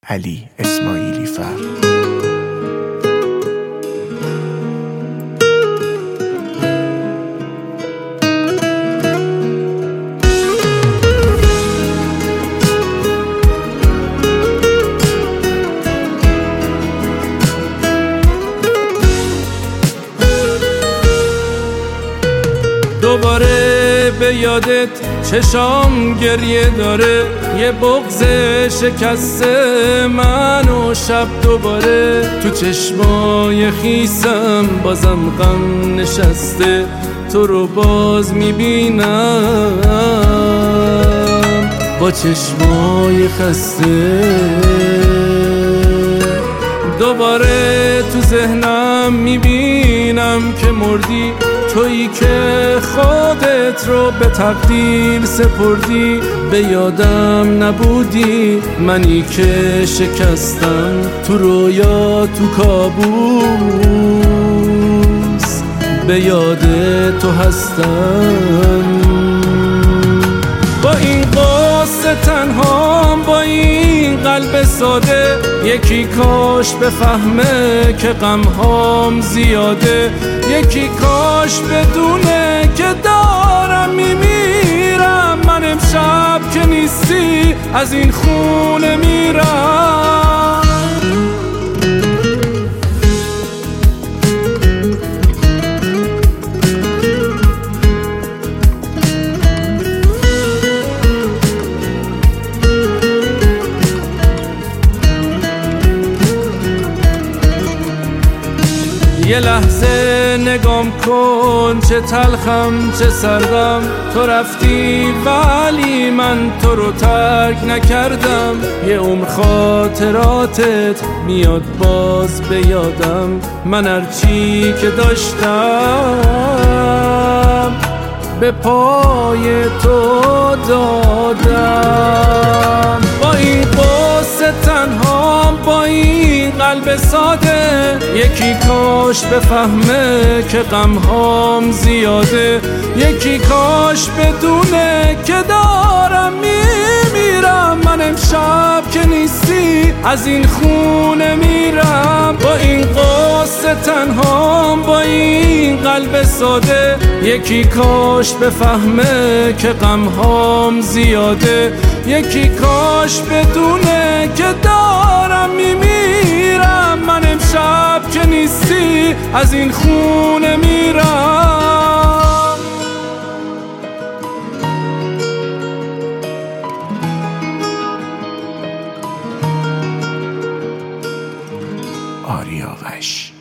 علی اسماعیلی فر. دوباره به یادت چشام گریه داره، یه بغض شکسته من و شب دوباره تو چشمای خیسم بازم غم نشسته، تو رو باز میبینم با چشمای خسته. دوباره تو ذهنم میبینم که مردی، تویی که خودت رو به تقدیر سپردی، به یادم نبودی منی که شکستم تو رویا تو کابوس، به یاد تو هستم. با این قصه تنهام، با این قلب ساده، یکی کاش بفهمه که غمهام زیاده، یکی کاش بدونه که دارم میمیرم، من امشب که نیستی از این خونه میرم. یه لحظه نگام کن، چه تلخم چه سردم، تو رفتی ولی من تو رو ترک نکردم، یه عمر خاطراتت میاد باز به یادم، من هرچی که داشتم به پای تو دادم. با این قصه تنهام، با این قلب ساده، یکی کاش بفهمه که غمهام زیاده، یکی کاش بدونه که دارم میمیرم، من امشب که نیستی از این خونه میرم. با این قصه تنهام، با این قلب ساده، یکی کاش بفهمه که غمهام زیاده، یکی کاش بدونه که دارم میمیرم، من امشب که نیستی از این خونه میرم. آریاوش.